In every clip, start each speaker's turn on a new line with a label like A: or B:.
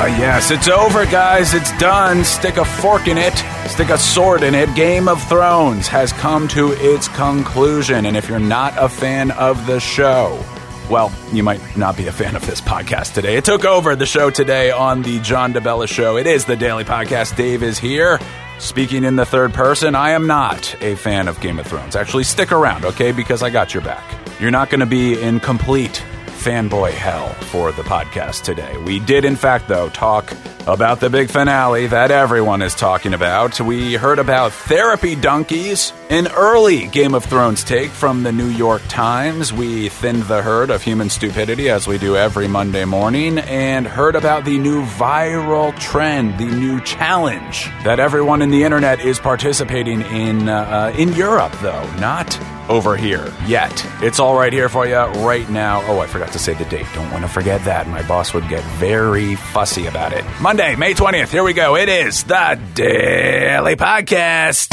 A: Yes, it's over, guys. It's done. Stick a fork in it. Stick a sword in it. Game of Thrones has come to its conclusion. And if you're not a fan of the show, well, you might not be a fan of this podcast today. It took over the show today on the John DeBella Show. It is the Daily Podcast. Dave is here. Speaking in the third person, I am not a fan of Game of Thrones. Actually, stick around, okay? Because I got your back. You're not going to be in complete fanboy hell for the podcast today. We did, in fact, though, talk about the big finale that everyone is talking about. We heard about therapy donkeys, an early Game of Thrones take from the New York Times. We thinned the herd of human stupidity, as we do every Monday morning, and heard about the new viral trend, the new challenge that everyone in the internet is participating in Europe, though, not over here yet. It's all right here for you right now. Oh, I forgot to say the date. Don't want to forget that. My boss would get very fussy about it. Monday, May 20th. Here we go. It is the Daily Podcast.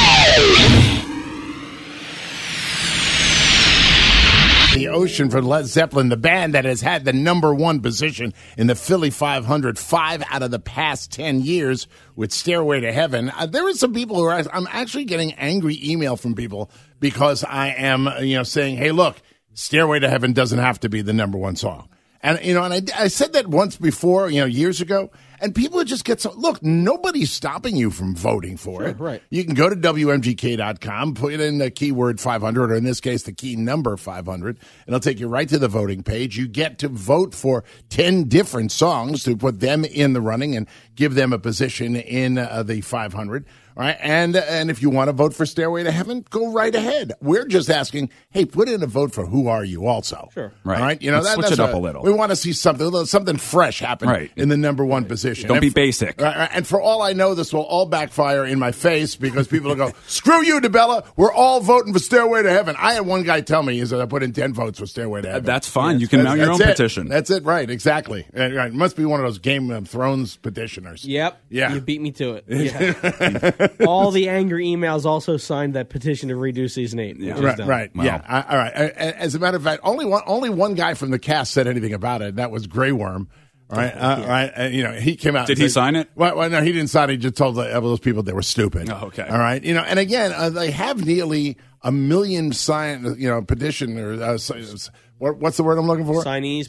B: The Ocean from Led Zeppelin, the band that has had the number one position in the Philly 500 5 out of the past 10 years with Stairway to Heaven. There are some people who are, I'm actually getting angry email from people because I am, saying, hey, look, Stairway to Heaven doesn't have to be the number one song. And, I said that once before, years ago, and people just get so, look, nobody's stopping you from voting for it.
C: Right.
B: You can go to WMGK.com, put in the keyword 500, or in this case, the key number 500, and it'll take you right to the voting page. You get to vote for 10 different songs to put them in the running and give them a position in the 500. All right, and if you want to vote for Stairway to Heaven, go right ahead. We're just asking, hey, put in a vote for Who Are You also.
C: Sure.
A: Right.
B: All right,
A: switch it up a little.
B: We want to see something fresh happen in the number one position.
A: Don't be basic.
B: And for all I know, this will all backfire in my face because people will go, screw you, DeBella. We're all voting for Stairway to Heaven. I had one guy tell me, I put in 10 votes for Stairway to Heaven.
A: That's fine. You can mount your own petition.
B: That's it, right, exactly. Right. It must be one of those Game of Thrones petitioners.
C: Yep.
B: Yeah.
C: You beat me to it. Yeah. All the angry emails also signed that petition to redo season 8.
B: Yeah. Right.
A: Wow.
B: Yeah. All right. As a matter of fact, only one guy from the cast said anything about it. And that was Grey Worm. All right. Right. He came out.
A: Did he sign it?
B: Well, no, he didn't sign it. He just told those people they were stupid.
A: Oh, okay.
B: All right. And again, they have nearly 1 million petition or what's the word I'm looking for?
C: Signees,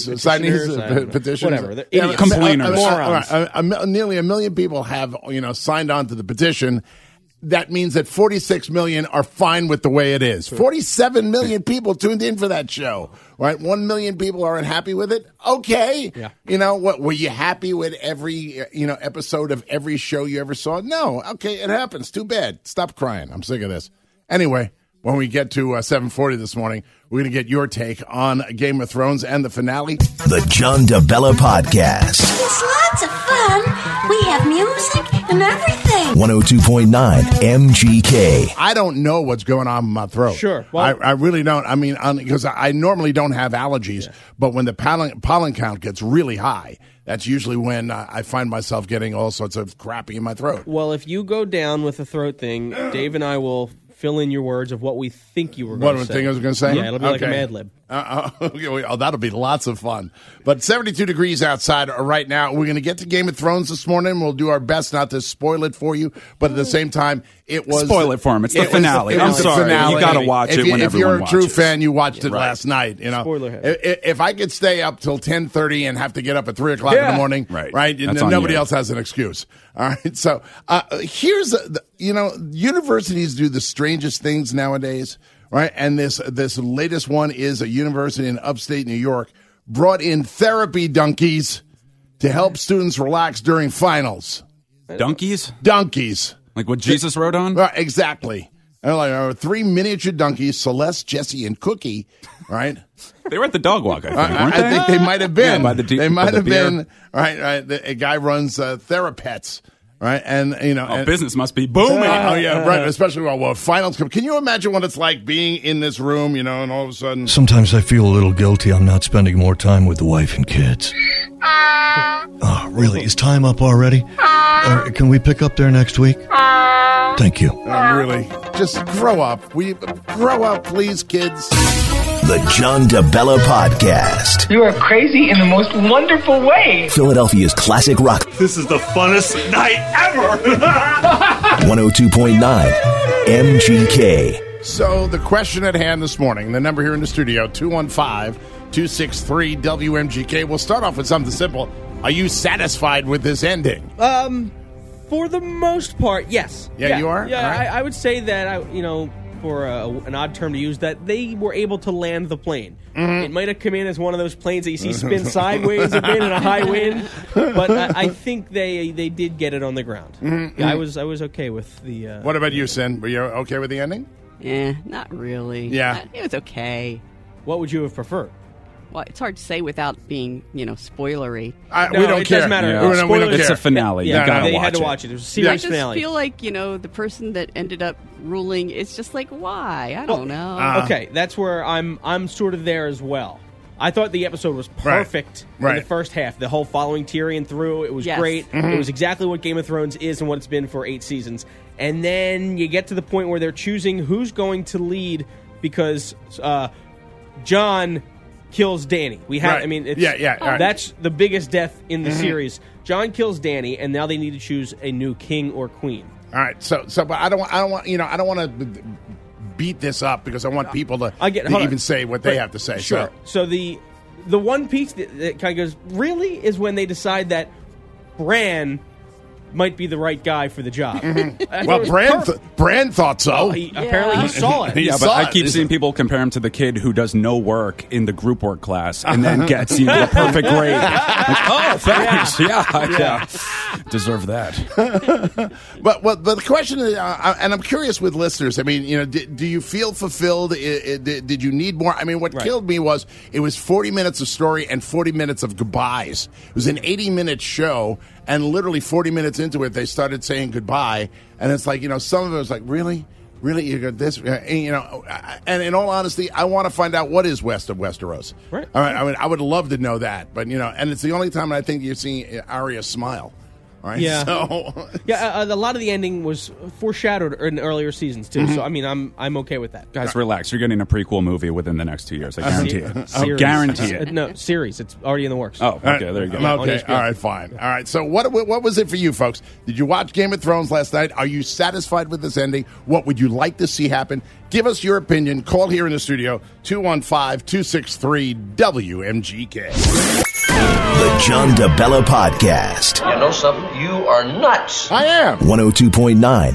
B: petitions.
C: Whatever. They're
A: idiots. Complainers.
C: Morons.
B: Nearly 1 million people have, signed on to the petition. That means that 46 million are fine with the way it is. 47 million people tuned in for that show, right? 1 million people aren't happy with it. Okay.
C: Yeah.
B: What? Were you happy with every, episode of every show you ever saw? No. Okay. It happens. Too bad. Stop crying. I'm sick of this. Anyway, when we get to 7:40 this morning, we're going to get your take on Game of Thrones and the finale.
D: The John DeBella Podcast.
E: It's lots of fun. We have music and everything.
D: 102.9 MGK.
B: I don't know what's going on in my throat.
C: Sure. Well,
B: I really don't. I mean, because I normally don't have allergies, but when the pollen count gets really high, that's usually when I find myself getting all sorts of crappy in my throat.
C: Well, if you go down with the throat thing, Dave and I will fill in your words of what we think you were going to say.
B: What I was going to say?
C: Yeah, it'll be like a Mad Lib.
B: That'll be lots of fun. But 72 degrees outside right now. We're going to get to Game of Thrones this morning. We'll do our best not to spoil it for you, but at the same time, it was...
A: Spoil it for him. It's the finale. I'm sorry. You got to watch it when everyone watches.
B: If you're a true fan, you watched it last night.
C: Spoiler head.
B: If I could stay up till 10:30 and have to get up at 3 o'clock in the morning, right? Nobody else has an excuse. All right. So here's, universities do the strangest things nowadays. Right, and this latest one is a university in upstate New York brought in therapy donkeys to help students relax during finals.
A: Donkeys?
B: Donkeys.
A: Like what Jesus rode on?
B: Right, exactly. And 3 miniature donkeys, Celeste, Jesse, and Cookie, right?
A: They were at the dog walk, I think, weren't they?
B: I think they might have been.
A: Yeah,
B: they might have been. Right. A guy runs Therapets. Right, and
A: business must be booming.
B: Right. Especially while finals come. Can you imagine what it's like being in this room, and all of a sudden?
F: Sometimes I feel a little guilty I'm not spending more time with the wife and kids. Oh, really? Is time up already? Or can we pick up there next week? Thank you.
B: Really, just grow up. Grow up, please, kids.
D: The John DeBella Podcast.
G: You are crazy in the most wonderful way.
D: Philadelphia's classic rock.
H: This is the funnest night ever.
D: 102.9 MGK.
B: So the question at hand this morning, the number here in the studio, 215-263-WMGK. We'll start off with something simple. Are you satisfied with this ending?
C: For the most part, yes.
B: Yeah, you are?
C: Yeah,
B: All right.
C: I would say that, for an odd term to use, that they were able to land the plane.
B: Mm-hmm.
C: It might have come in as one of those planes that you see spin sideways a bit in a high wind, but I think they did get it on the ground.
B: Mm-hmm.
C: Yeah, I was okay with the...
B: What about you, Sin? Were you okay with the ending?
I: Not really.
B: Yeah.
I: It was okay.
C: What would you have preferred?
I: Well, it's hard to say without being, spoilery.
B: We don't
C: it
B: care.
C: doesn't matter.
A: Yeah.
B: We don't
A: It's
B: care.
A: a finale.
C: Yeah,
A: You gotta
C: they
A: watch
C: had to
A: it.
C: watch it. It was a
I: I
C: series
I: just
C: finale.
I: feel like, the person that ended up ruling, it's just like, why? I don't know.
C: Okay, that's where I'm sort of there as well. I thought the episode was perfect in
B: Right.
C: the first half. The whole following Tyrion through, it was
I: Yes.
C: great.
B: Mm-hmm.
C: It was exactly what Game of Thrones is and what it's been for 8 seasons. And then you get to the point where they're choosing who's going to lead because Jon kills Dany. We have,
B: Right.
C: I mean, it's,
B: Yeah, all right.
C: that's the biggest death in the series. Jon kills Dany, and now they need to choose a new king or queen.
B: All right. So, but I don't want to beat this up because I want people to
C: hold
B: even
C: on.
B: say what they have to say.
C: Sure. So the one piece that kind of goes, really, is when they decide that Bran might be the right guy for the job.
B: Well, Bran thought so.
C: Apparently he saw it.
A: Yeah, but
B: saw
A: I
B: it.
A: keep seeing people compare him to the kid who does no work in the group work class and then gets the perfect grade. Like, oh, thanks. Yeah. Deserve that.
B: But the question is, and I'm curious with listeners. I mean, do you feel fulfilled? Did you need more? I mean, what killed me was it was 40 minutes of story and 40 minutes of goodbyes. It was an 80-minute show, and literally 40 minutes into it, they started saying goodbye, and it's like, some of it was like, really, you got this, and in all honesty, I want to find out what is west of Westeros.
C: Right.
B: All right. I mean, I would love to know that, but and it's the only time I think you're seeing Arya smile. All right.
C: Yeah.
B: So,
C: Yeah, a lot of the ending was foreshadowed in earlier seasons too. So I mean, I'm okay with that.
A: Guys, relax. You're getting a prequel movie within the next 2 years. I guarantee it. I
C: Series.
A: guarantee it.
C: No, series. It's already in the works.
A: Oh, okay. There you go.
C: On
B: okay.
C: HBO.
B: All right. Fine. All right. So what was it for you folks? Did you watch Game of Thrones last night? Are you satisfied with this ending? What would you like to see happen? Give us your opinion. Call here in the studio, 215-263-WMGK.
D: The John DeBella Podcast.
J: You know something? You are nuts.
B: I am.
D: 102.9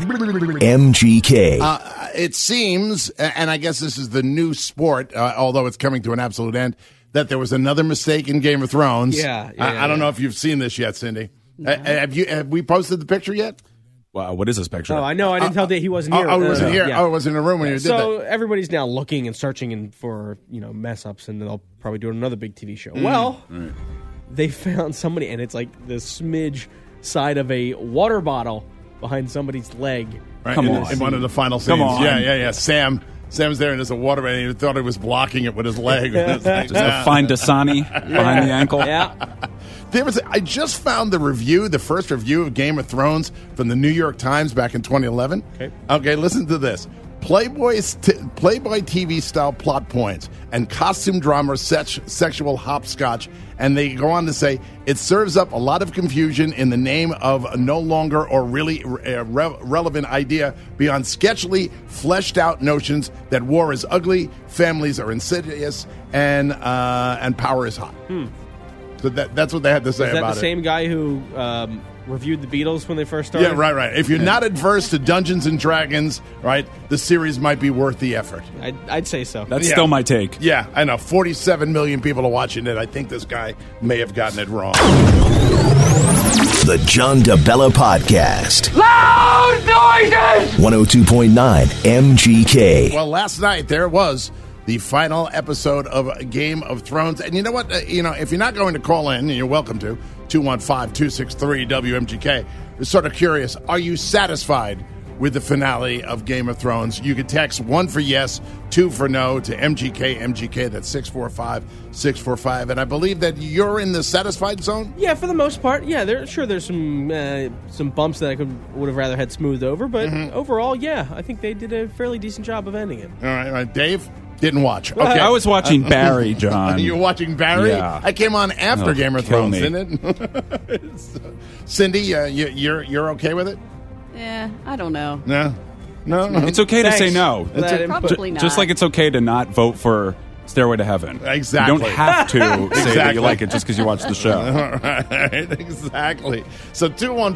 D: MGK.
B: It seems, and I guess this is the new sport, although it's coming to an absolute end, that there was another mistake in Game of Thrones.
C: Yeah,
B: I don't know if you've seen this yet, Cindy. Have we posted the picture yet?
A: Wow, what is this picture?
C: Oh, I know. I didn't tell Dave he wasn't here.
B: Oh, he wasn't here.
C: Yeah.
B: Oh, it was in the room when you did that.
C: So everybody's now looking and searching for mess ups, and they'll probably do another big TV show. Well, they found somebody, and it's like the smidge side of a water bottle behind somebody's leg.
B: Right,
A: Come
B: in
A: on.
B: one of the final scenes.
A: Come on.
B: Yeah. Sam's there, and there's a water, and he thought he was blocking it with his leg. It's like,
A: Just a fine Dasani behind the ankle.
C: Yeah.
B: I just found the first review of Game of Thrones from the New York Times back in 2011. Okay, listen to this. Playboy TV style plot points and costume drama sexual hopscotch, and they go on to say it serves up a lot of confusion in the name of a no longer or really relevant idea beyond sketchily fleshed out notions that war is ugly, families are insidious, and power is hot. So that's what they had to say
C: Is that
B: about
C: the same guy who reviewed the Beatles when they first started?
B: Yeah, right. If you're not adverse to Dungeons and Dragons, right, the series might be worth the effort.
C: I'd say so.
A: That's still my take.
B: Yeah, I know. 47 million people are watching it. I think this guy may have gotten it wrong.
D: The John DeBella Podcast.
G: Loud noises!
D: 102.9 MGK.
B: Well, last night there was the final episode of Game of Thrones. And you know what? If you're not going to call in, and you're welcome to, 215-263-WMGK. We're sort of curious. Are you satisfied with the finale of Game of Thrones? You can text 1 for yes, 2 for no to MGK. That's 645-645. And I believe that you're in the satisfied zone?
C: Yeah, for the most part. Yeah, there's some bumps that I would have rather had smoothed over, but overall, yeah, I think they did a fairly decent job of ending it.
B: All right. Dave? Didn't watch. Okay.
A: I was watching Barry, John.
B: You were watching Barry?
A: Yeah.
B: I came on after Game of Thrones,
A: me.
B: didn't it? Cindy, you're okay with it?
I: Yeah, I don't know.
B: No.
A: It's okay to say no.
I: Probably not.
A: Just like it's okay to not vote for Stairway to Heaven.
B: Exactly.
A: You don't have to say that you like it just because you watch the show.
B: All right, exactly. So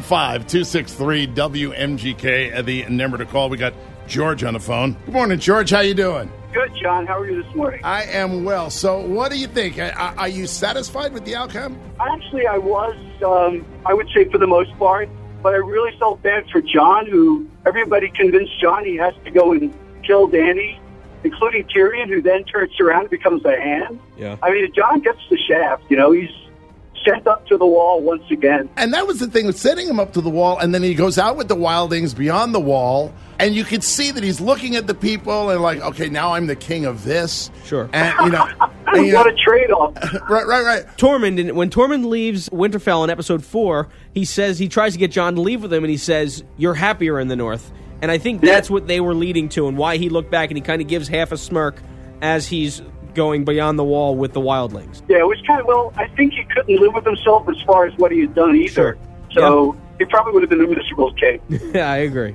B: 215-263-WMGK, the number to call. We got George on the phone. Good morning, George. How you doing?
K: Good, John. How are you this morning?
B: I am well. So what do you think? Are you satisfied with the outcome?
K: Actually, I was, I would say for the most part, but I really felt bad for John, who everybody convinced John he has to go and kill Dany, including Tyrion, who then turns around and becomes a hand.
C: Yeah.
K: I mean, John gets the shaft. He's sent up to the wall once again.
B: And that was the thing with setting him up to the wall, and then he goes out with the wildlings beyond the wall, and you could see that he's looking at the people and like, okay, now I'm the king of this.
C: Sure.
B: And,
K: what a trade-off.
B: Right.
C: Tormund, when Tormund leaves Winterfell in episode 4, he tries to get Jon to leave with him, and he says, "You're happier in the North." And I think that's what they were leading to, and why he looked back and he kind of gives half a smirk as he's going beyond the wall with the wildlings.
K: Yeah, it was kind of, I think he couldn't live with himself as far as what he had done either.
C: Sure.
K: So he probably would have been a miserable king.
C: Yeah, I agree.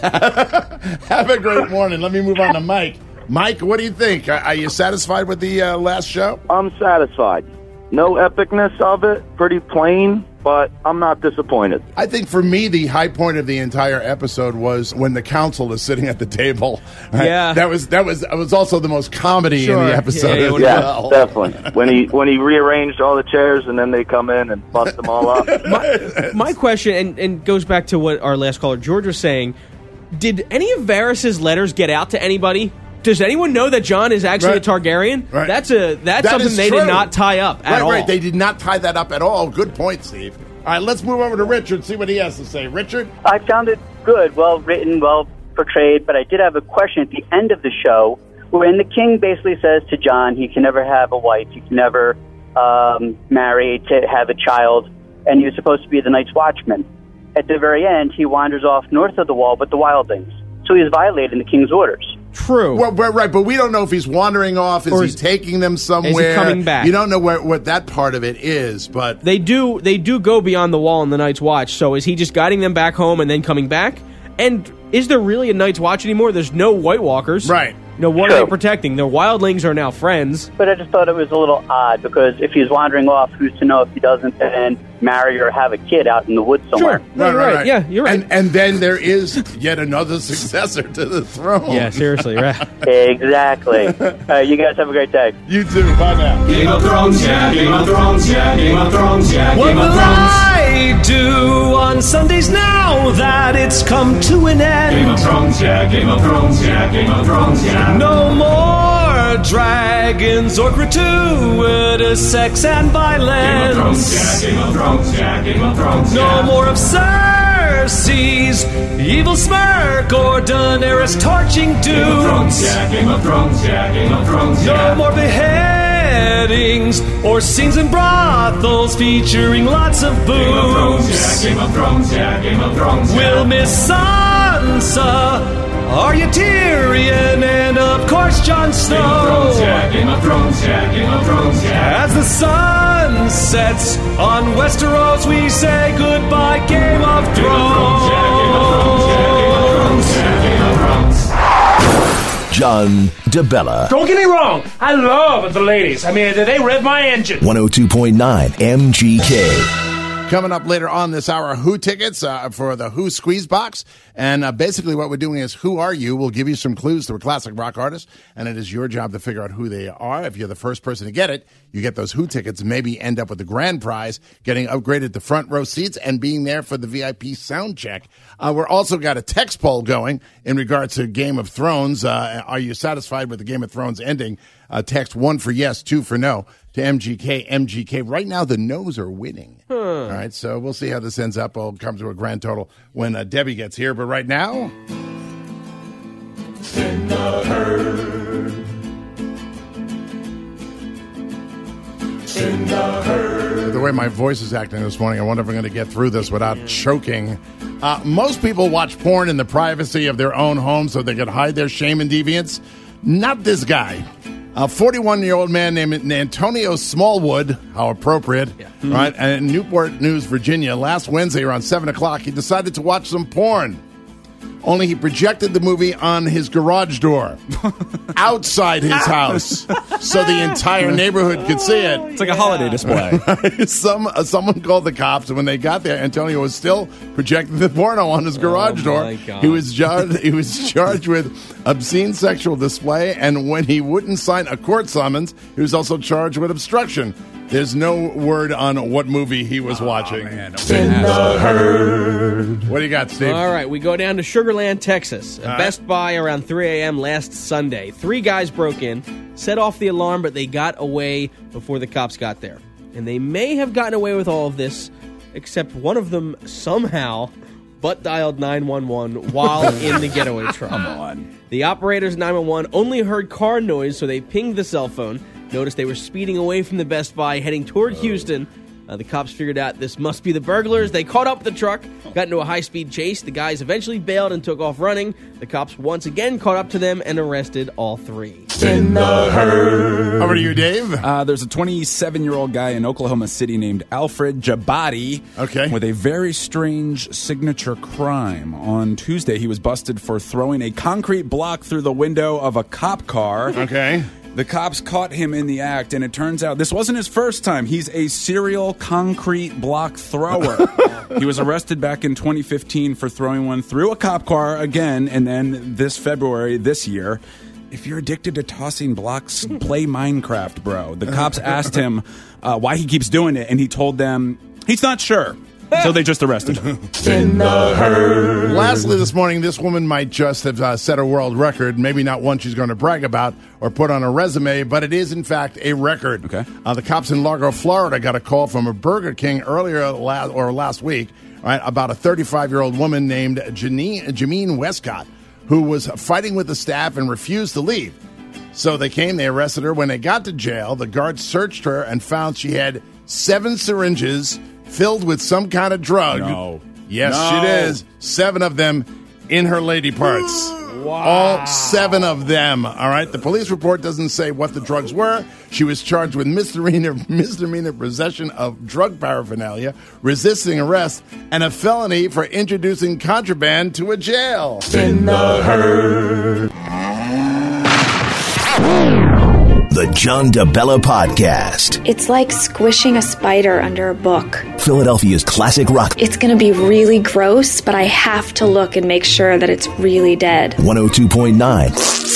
B: Have a great morning. Let me move on to Mike. Mike, what do you think? Are you satisfied with the last show?
L: I'm satisfied. No epicness of it. Pretty plain, but I'm not disappointed.
B: I think for me, the high point of the entire episode was when the council is sitting at the table. Right?
C: Yeah,
B: that was also the most comedy in the episode.
L: Yeah, definitely. When he rearranged all the chairs and then they come in and bust them all up.
C: My question and goes back to what our last caller George was saying. Did any of Varys' letters get out to anybody? Does anyone know that Jon is actually a Targaryen?
B: Right.
C: That's something they did not tie up at all.
B: Right, they did not tie that up at all. Good point, Steve. All right, let's move over to Richard, see what he has to say. Richard?
M: I found it good, well written, well portrayed, but I did have a question at the end of the show when the king basically says to Jon he can never have a wife, he can never marry to have a child, and he was supposed to be the Night's Watchman. At the very end, he wanders off north of the wall with the wildlings. So he's violating the king's orders.
C: True.
B: Well, right, but we don't know if he's wandering off. Is he taking them somewhere?
C: Is he coming back?
B: You don't know what that part of it is, but
C: they do go beyond the wall in the Night's Watch. So is he just guiding them back home and then coming back? And is there really a Night's Watch anymore? There's no White Walkers.
B: Right.
C: What are they protecting? Their wildlings are now friends.
M: But I just thought it was a little odd because if he's wandering off, who's to know if he doesn't then marry or have a kid out in the woods somewhere?
C: Sure. Right. Yeah, you're right.
B: And then there is yet another successor to the throne.
C: Yeah, seriously, right.
M: Exactly. You guys have a great day.
B: You too. Bye now.
N: Game of Thrones, yeah. Game of Thrones, yeah. Game of Thrones, yeah. Game of Thrones.
O: What will I do on Sundays now that it's come to an end?
N: Game of Thrones, yeah. Game of Thrones, yeah. Game of Thrones, yeah.
O: No more dragons or gratuitous sex and violence.
N: Game of Thrones, yeah. Game of Thrones, yeah.
O: No more of Cersei's evil smirk or Daenerys torching dudes.
N: Game of Thrones, yeah. Game of Thrones, yeah. Game of Thrones, yeah.
O: No more beheadings or scenes in brothels featuring lots of boobs.
N: Game of Thrones, yeah. Game of Thrones, yeah.
O: We'll miss Sansa, Arya, Tyrion, and of course Jon Snow.
N: Game of Thrones, yeah. Game of Thrones, yeah.
O: As the sun sets on Westeros, we say goodbye, Game of Thrones.
N: Game of Thrones.
D: John DeBella.
P: Don't get me wrong, I love the ladies. I mean, they rev my engine.
D: 102.9 MGK.
B: Coming up later on this hour, Who tickets for the Who Squeeze Box. And basically what we're doing is Who Are You? We'll give you some clues to a classic rock artist, and it is your job to figure out who they are. If you're the first person to get it, you get those Who tickets, maybe end up with the grand prize, getting upgraded to front row seats and being there for the VIP sound check. We're also got a text poll going in regards to Game of Thrones. Are you satisfied with the Game of Thrones ending? Text 1 for yes, 2 for no to MGK. Right now, the no's are winning. All right, so we'll see how this ends up. I'll come to a grand total when Debbie gets here. But right now,
N: Send the herd. Send the herd.
B: The way my voice is acting this morning, I wonder if I'm going to get through this without choking. Most people watch porn in the privacy of their own home so they can hide their shame and deviance. Not this guy. A 41-year-old man named Antonio Smallwood, how appropriate, right? And in Newport News, Virginia, last Wednesday around 7 o'clock, he decided to watch some porn. Only he projected the movie on his garage door outside his house so the entire neighborhood could see it.
A: It's like a holiday display.
B: Someone called the cops, and when they got there, Antonio was still projecting the porno on his garage door.
C: God.
B: He was charged with obscene sexual display, and when he wouldn't sign a court summons, he was also charged with obstruction. There's no word on what movie he was watching.
A: Man.
B: In the herd. What do you got, Steve?
C: All right, we go down to Sugar Land, Texas. A Best Buy around 3 a.m. last Sunday. 3 guys broke in, set off the alarm, but they got away before the cops got there. And they may have gotten away with all of this, except one of them somehow butt-dialed 911 while in the getaway truck.
A: Come on.
C: The operators 911 only heard car noise, so they pinged the cell phone. Noticed they were speeding away from the Best Buy, heading toward Houston. The cops figured out this must be the burglars. They caught up the truck, got into a high-speed chase. The guys eventually bailed and took off running. The cops once again caught up to them and arrested all 3.
B: In the herd. Over to you, Dave.
A: There's a 27-year-old guy in Oklahoma City named Alfred Jabati with a very strange signature crime. On Tuesday, he was busted for throwing a concrete block through the window of a cop car.
B: Okay.
A: The cops caught him in the act, and it turns out this wasn't his first time. He's a serial concrete block thrower. He was arrested back in 2015 for throwing one through a cop car again, and then this February, this year. If you're addicted to tossing blocks, play Minecraft, bro. The cops asked him why he keeps doing it, and he told them he's not sure. So they just arrested him.
B: In the herd. Lastly, this morning, this woman might just have set a world record. Maybe not one she's going to brag about or put on a resume, but it is, in fact, a record.
A: Okay.
B: The cops in Largo, Florida, got a call from a Burger King last week, right, about a 35-year-old woman named Jameen Westcott, who was fighting with the staff and refused to leave. So they arrested her. When they got to jail, the guards searched her and found she had 7 syringes filled with some kind of drug.
A: No.
B: Yes,
A: No.
B: she is. 7 of them in her lady parts.
C: Wow.
B: All 7 of them. All right. The police report doesn't say what the drugs were. She was charged with misdemeanor possession of drug paraphernalia, resisting arrest, and a felony for introducing contraband to a jail.
D: In the herd. The John DeBella Podcast.
Q: It's like squishing a spider under a book.
D: Philadelphia's classic rock.
Q: It's going to be really gross, but I have to look and make sure that it's really dead.
D: 102.9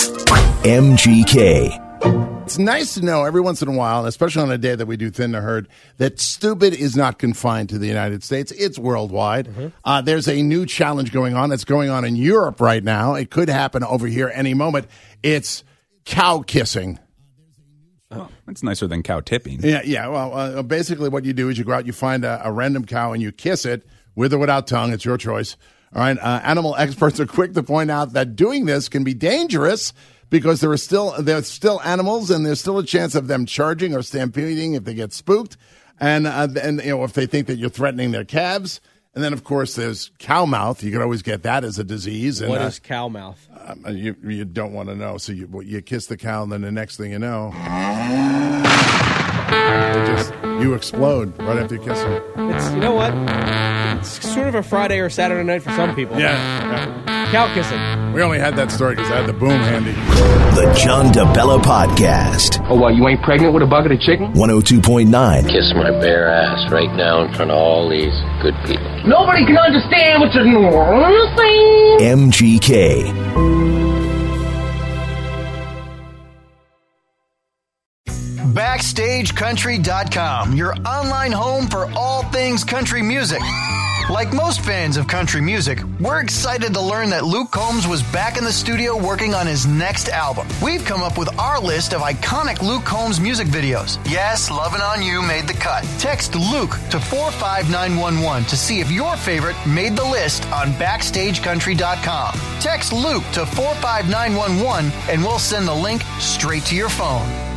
D: MGK.
B: It's nice to know every once in a while, and especially on a day that we do Thin the Herd, that stupid is not confined to the United States. It's worldwide. Mm-hmm. There's a new challenge going on that's going on in Europe right now. It could happen over here any moment. It's cow kissing.
A: Oh, that's nicer than cow tipping.
B: Yeah. Well, basically what you do is you go out, you find a random cow, and you kiss it, with or without tongue. It's your choice. All right. Animal experts are quick to point out that doing this can be dangerous because there's still animals, and there's still a chance of them charging or stampeding if they get spooked, and if they think that you're threatening their calves. And then, of course, there's cow mouth. You could always get that as a disease. And,
C: what is cow mouth?
B: You don't want to know. So you kiss the cow, and then the next thing you know, you explode right after you kiss them.
C: It's, you know what? It's sort of a Friday or Saturday night for some people.
B: Yeah.
C: Cow kissing.
B: We only had that story because I had the boom handy.
D: The John DeBella Podcast.
J: Oh, what, you ain't pregnant with a bucket of chicken?
D: 102.9
R: Kiss my bare ass right now in front of all these good people.
G: Nobody can understand what you're saying.
D: MGK.
S: BackstageCountry.com, your online home for all things country music. Like most fans of country music, we're excited to learn that Luke Combs was back in the studio working on his next album. We've come up with our list of iconic Luke Combs music videos. Yes, Lovin' On You made the cut. Text Luke to 45911 to see if your favorite made the list on BackstageCountry.com. Text Luke to 45911 and we'll send the link straight to your phone.